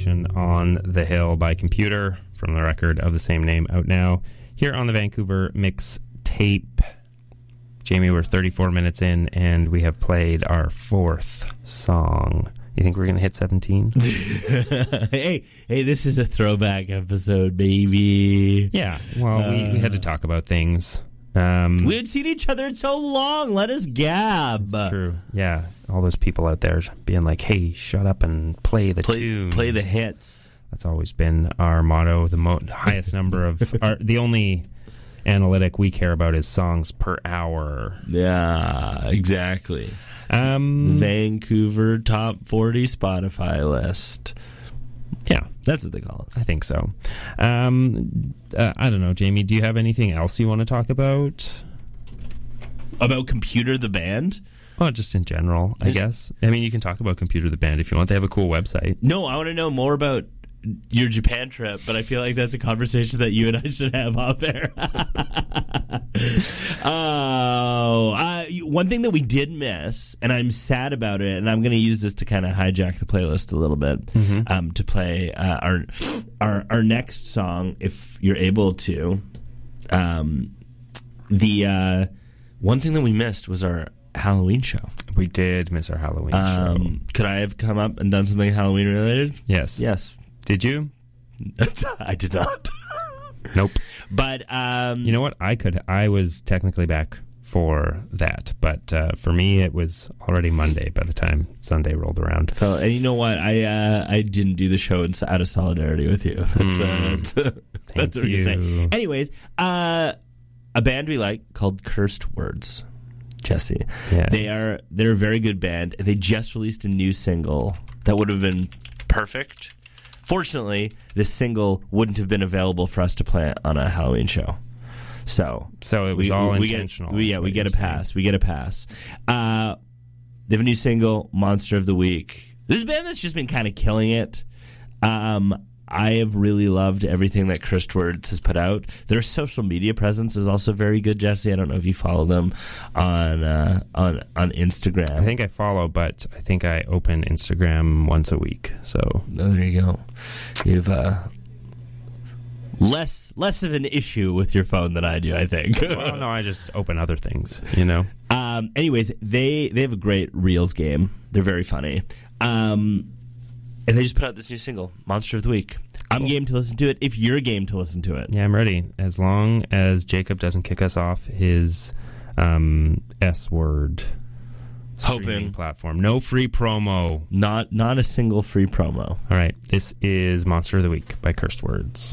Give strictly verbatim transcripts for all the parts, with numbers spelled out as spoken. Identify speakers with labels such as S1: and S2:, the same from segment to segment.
S1: edition on the Hill by Computer from the record of the same name out now here on the Vancouver Mix Tape. Jamie, we're thirty-four minutes in and we have played our fourth song. You think we're going to hit seventeen?
S2: hey, hey, this is a throwback episode, baby.
S1: Yeah, well, uh, we, we had to talk about things. Um,
S2: we had seen each other in so long. Let us gab.
S1: That's true. Yeah, all those people out there being like, hey, shut up and play the
S2: play,
S1: tunes.
S2: Play the hits.
S1: That's always been our motto. The mo- highest number of... our, the only analytic we care about is songs per hour.
S2: Yeah, exactly.
S1: Um,
S2: the Vancouver Top forty Spotify list.
S1: Yeah,
S2: that's what they call us.
S1: I think so. Um, uh, I don't know, Jamie. Do you have anything else you want to talk about?
S2: About Computer the band?
S1: Well, just in general, I There's, guess. I mean, you can talk about Computer the band if you want. They have a cool website.
S2: No, I want to know more about your Japan trip, but I feel like that's a conversation that you and I should have off air. Oh, uh, one thing that we did miss, and I'm sad about it, and I'm going to use this to kind of hijack the playlist a little bit,
S1: mm-hmm.
S2: um, to play uh, our our our next song, if you're able to. Um, the uh, one thing that we missed was our Halloween show.
S1: We did miss our Halloween
S2: um,
S1: show.
S2: Could I have come up and done something Halloween related?
S1: Yes.
S2: Yes.
S1: Did you?
S2: I did not.
S1: Nope.
S2: But um,
S1: you know what? I could. I was technically back for that, but uh, for me, it was already Monday by the time Sunday rolled around.
S2: Fell, and you know what? I uh, I didn't do the show in, out of solidarity with you. That's,
S1: mm.
S2: uh, that's, that's what you're saying. Anyways, uh, a band we like called Cursed Words. Jesse,
S1: yes.
S2: they are they're a very good band. They just released a new single that would have been perfect. Fortunately, this single wouldn't have been available for us to play on a Halloween show. So,
S1: so it was
S2: we,
S1: all
S2: we
S1: intentional.
S2: Get, we, yeah, we get a saying. pass. We get a pass. Uh, they have a new single, "Monster of the Week." This is a band that's just been kind of killing it. Um, I have really loved everything that Cursed Words has put out. Their social media presence is also very good, Jesse. I don't know if you follow them on uh, on on Instagram.
S1: I think I follow, but I think I open Instagram once a week. So
S2: oh, there you go. You've uh, less less of an issue with your phone than I do, I think.
S1: Well, no, I just open other things, you know.
S2: Um, anyways, they they have a great Reels game. They're very funny. Um, And they just put out this new single, Monster of the Week. I'm game to listen to it if you're game to listen to it.
S1: Yeah, I'm ready. As long as Jacob doesn't kick us off his um, S-word streaming platform. No free promo.
S2: Not, not a single free promo.
S1: All right. This is Monster of the Week by Cursed Words.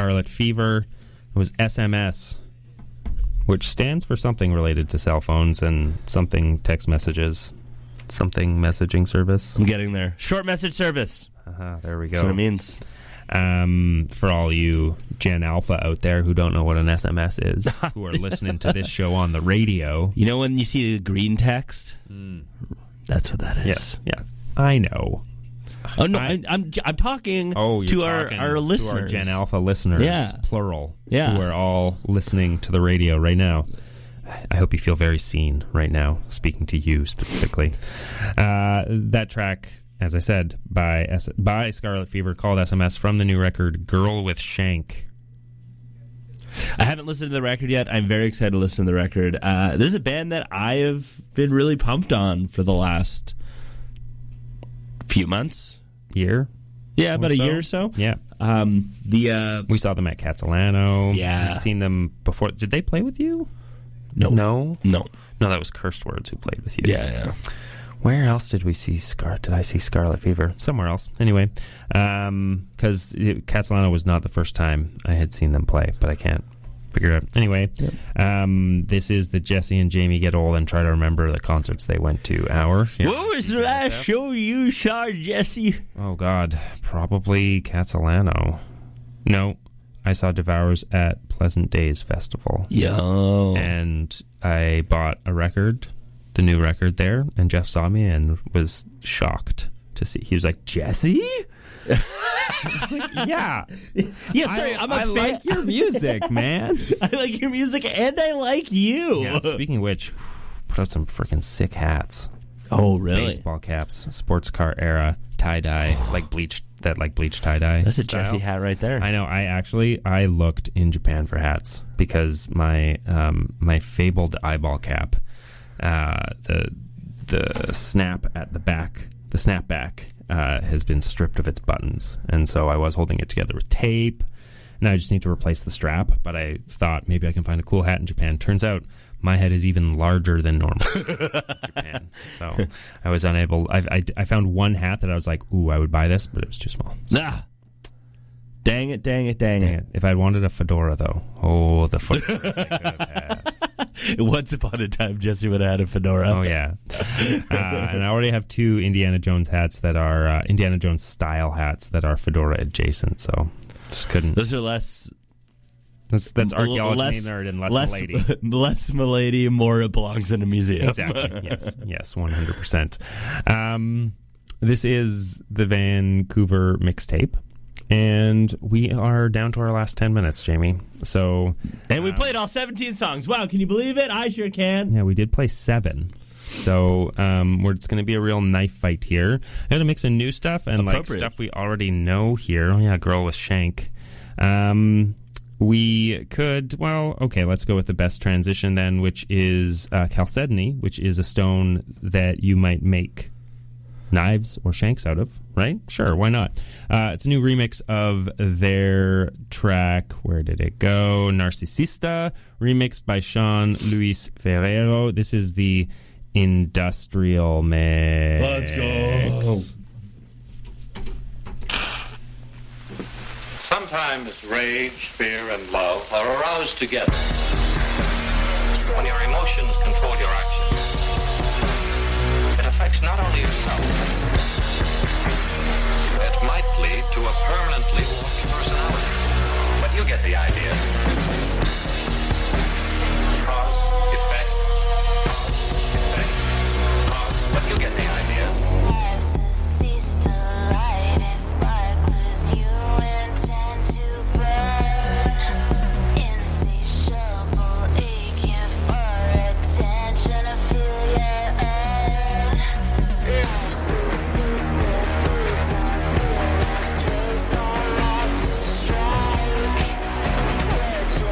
S1: Scarlet Fever. It was S M S, which stands for something related to cell phones and something text messages, something messaging service.
S2: I'm getting there. Short message service.
S1: Uh-huh, there we go.
S2: That's what it means.
S1: Um, for all you Gen Alpha out there who don't know what an S M S is, who are listening to this show on the radio.
S2: You know when you see the green text? Mm. That's what that is.
S1: Yes, yeah. I know.
S2: Oh no,
S1: I,
S2: I'm, I'm I'm talking
S1: oh,
S2: to our, our listeners,
S1: to our Gen Alpha listeners,
S2: yeah.
S1: plural,
S2: yeah.
S1: who are all listening to the radio right now. I hope you feel very seen right now, speaking to you specifically. Uh, that track, as I said, by S- by Scarlet Fever, called S M S, from the new record Girl with Shank.
S2: I haven't listened to the record yet. I'm very excited to listen to the record. Uh, this is a band that I have been really pumped on for the last few months.
S1: Year?
S2: Yeah, about
S1: so?
S2: a year or so.
S1: Yeah.
S2: Um, the uh,
S1: We saw them at Catalano.
S2: Yeah.
S1: We've seen them before. Did they play with you?
S2: No.
S1: No?
S2: No.
S1: No, that was Cursed Words who played with you.
S2: Yeah, yeah.
S1: Where else did we see Scar? Did I see Scarlet Fever? Somewhere else. Anyway, because um, Catalano was not the first time I had seen them play, but I can't figure it out. Anyway, yep. um, this is the Jesse and Jamie Get Old and Try to Remember the Concerts They Went to hour.
S2: What was the last show you saw, Jesse?
S1: Oh, God. Probably Catalano. No, I saw Devours at Pleasant Days Festival.
S2: Yo.
S1: And I bought a record, the new record there, and Jeff saw me and was shocked to see. He was like, Jesse? I was like, yeah.
S2: Yeah, sorry,
S1: I,
S2: I'm a
S1: I
S2: fan.
S1: like your music, man.
S2: I like your music and I like you.
S1: Yeah, speaking of which, put out some freaking sick hats.
S2: Oh, really?
S1: Baseball caps, sports car era, tie-dye, like bleached, that like bleached tie-dye
S2: That's a
S1: style.
S2: Jesse hat right there.
S1: I know. I actually, I looked in Japan for hats because my um, my fabled eyeball cap, uh, the the snap at the back, the snapback, uh, has been stripped of its buttons. And so I was holding it together with tape. Now I just need to replace the strap, but I thought maybe I can find a cool hat in Japan. Turns out my head is even larger than normal in Japan. So I was unable. I, I, I found one hat that I was like, ooh, I would buy this, but it was too small. So,
S2: ah. Dang it, dang it, dang,
S1: dang
S2: it.
S1: it. If I'd wanted a fedora, though, oh, the fedoras I could have had.
S2: Once upon a time, Jesse would have had a fedora.
S1: Oh, yeah. Uh, and I already have two Indiana Jones hats that are uh, Indiana Jones style hats that are fedora adjacent, so just couldn't.
S2: Those are less...
S1: That's, that's archaeology
S2: less,
S1: nerd and less,
S2: less
S1: Milady.
S2: Less Milady, more it belongs in a museum.
S1: Exactly. Yes. Yes. One hundred percent. Um, this is the Vancouver mixtape, and we are down to our last ten minutes, Jamie. So,
S2: and we
S1: um,
S2: played all seventeen songs. Wow! Can you believe it? I sure can.
S1: Yeah, we did play seven. So um, we're, it's going to be a real knife fight here. I'm going to mix in new stuff and like stuff we already know here. Oh yeah, Girl with Shank. Um. We could, well, okay, let's go with the best transition then, which is uh, chalcedony, which is a stone that you might make knives or shanks out of, right? Sure, why not? Uh, it's a new remix of their track, where did it go? Narcisista, remixed by Sean Luis Ferrero. This is the industrial mix.
S2: Let's go.
S3: Sometimes rage, fear, and love are aroused together. When your emotions control your actions, it affects not only yourself, it might lead to a permanently warped personality. But you get the idea. Cause, effect, cause, effect, cause, but you get the idea.
S4: Straight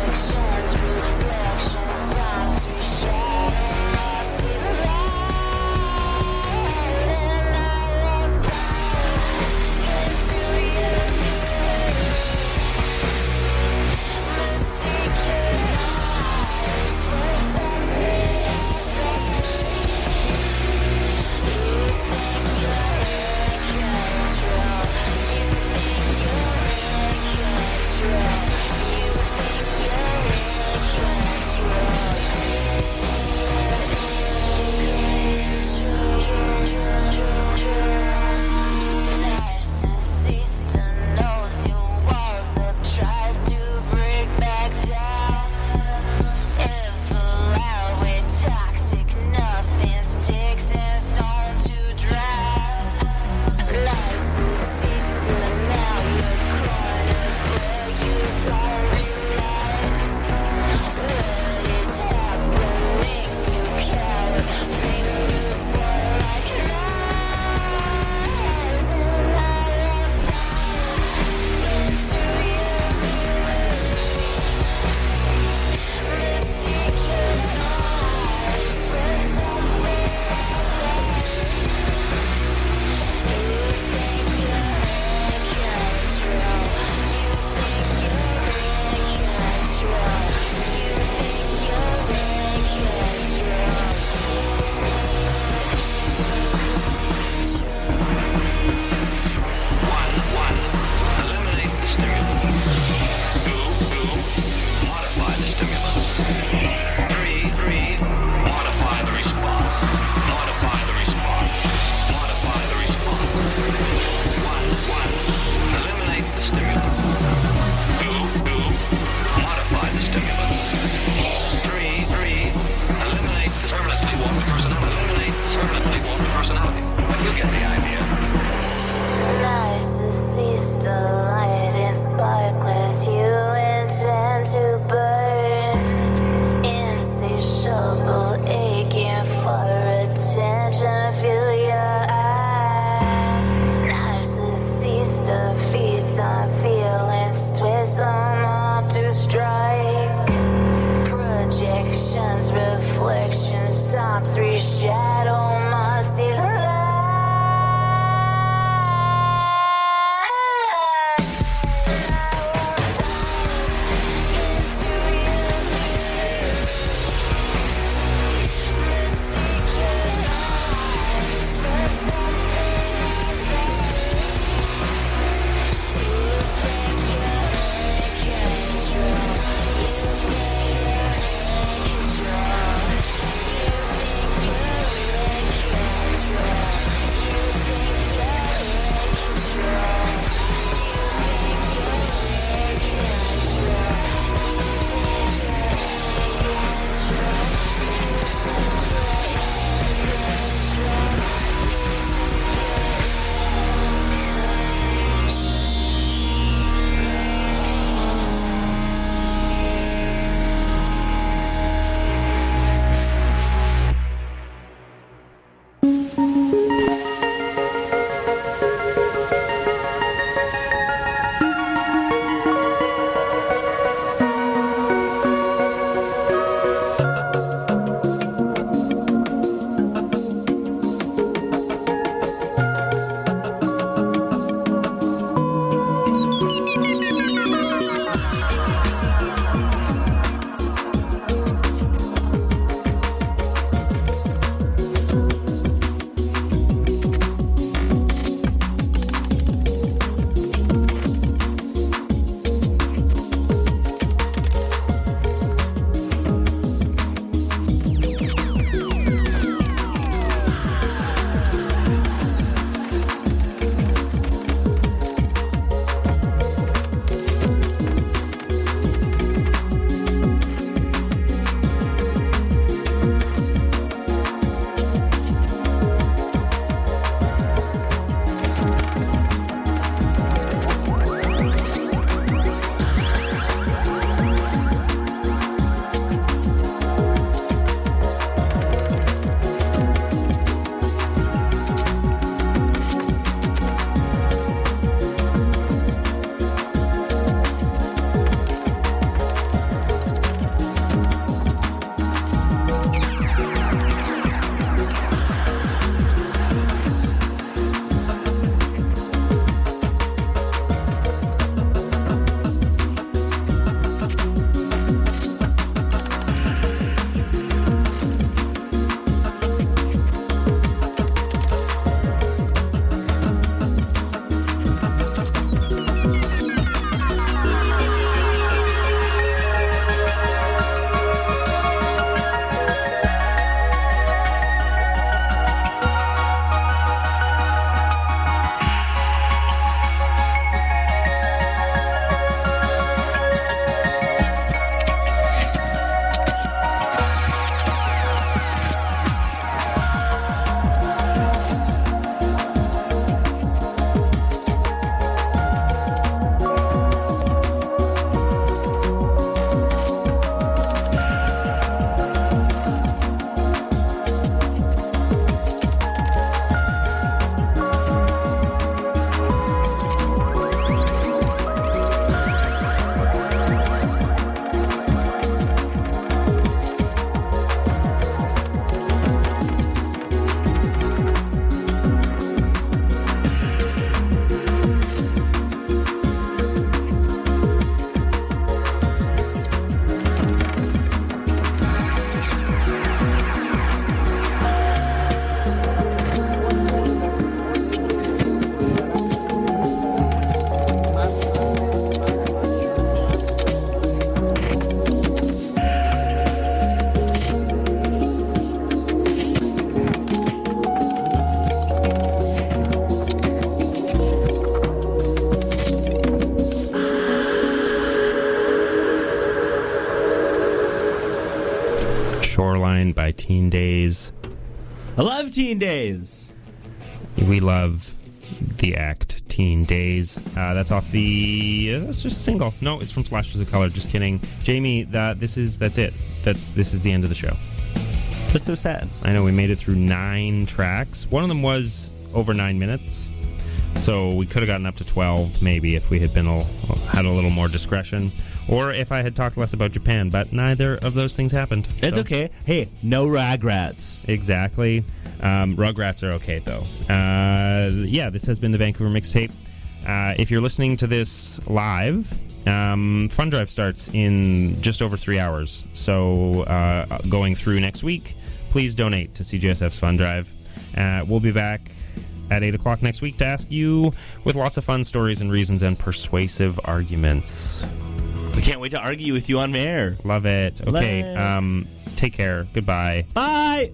S1: Shoreline by Teen Days.
S2: I love Teen Days.
S1: We love the act Teen Days. Uh, that's off the. Uh, that's just a single. No, it's from Splashes of Color. Just kidding, Jamie. That this is that's it. That's this is the end of the show.
S2: That's so sad.
S1: I know we made it through nine tracks. One of them was over nine minutes, so we could have gotten up to twelve maybe if we had been a, had a little more discretion, or if I had talked less about Japan. But neither of those things happened.
S2: It's
S1: so.
S2: okay. Hey, no Rugrats.
S1: Exactly. Um, Rugrats are okay, though. Uh, yeah, this has been the Vancouver Mixtape. Uh, if you're listening to this live, um, Fun Drive starts in just over three hours. So uh, going through next week, please donate to C J S F's Fun Drive. Uh, we'll be back at eight o'clock next week to ask you with lots of fun stories and reasons and persuasive arguments.
S2: We can't wait to argue with you on air.
S1: Love it. Okay,
S2: Love it.
S1: Um, take care. Goodbye.
S2: Bye.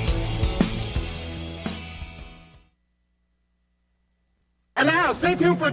S4: And now, stay tuned for